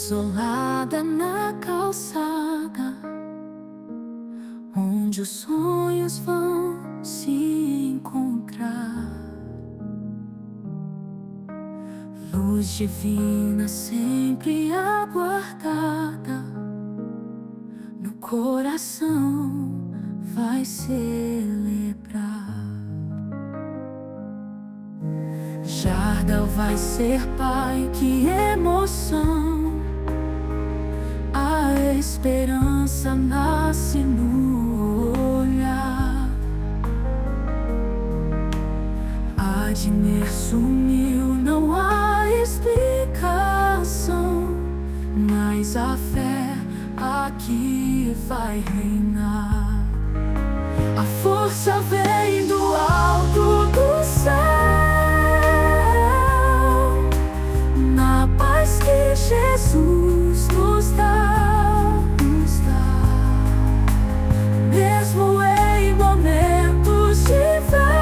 Isolada na calçada, onde os sonhos vão se encontrar. Luz divina sempre aguardada, no coração vai celebrar. Jardel vai ser pai, que emoção! A esperança nasce no olhar. Adner sumiu, não há explicação, mas a fé aqui vai reinar. A força vem do alto do céu, na paz que Jesus nos dá, mesmo em momentos de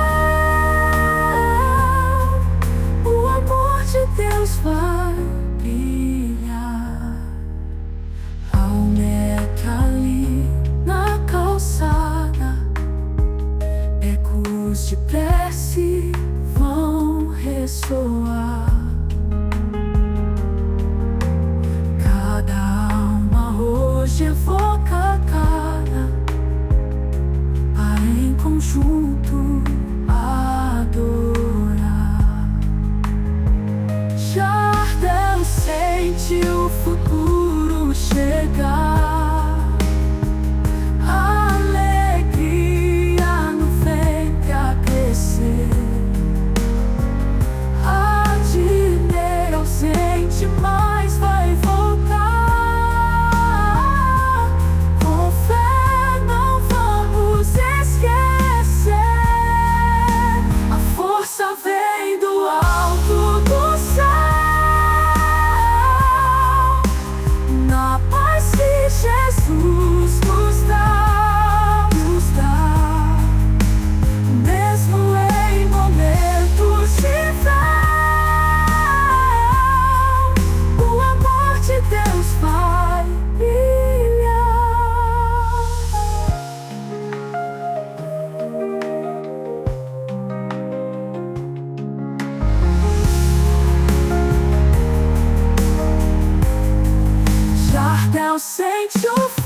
véu, o amor de Deus vai brilhar. Ao meca ali na calçada, ecos de prece vão ressoar. Cada alma hoje evoca a cara, para em conjunto adorar. Jardel sente o futuro chegar, a alegria no ventre a crescer. Adner ausente, mas vai voltar. Com fé não vamos esquecer, a força vem do alto do céu, na paz que Jesus nos dá, mesmo em momentos de véu, o amor de Deus vai brilhar. Jardel sente o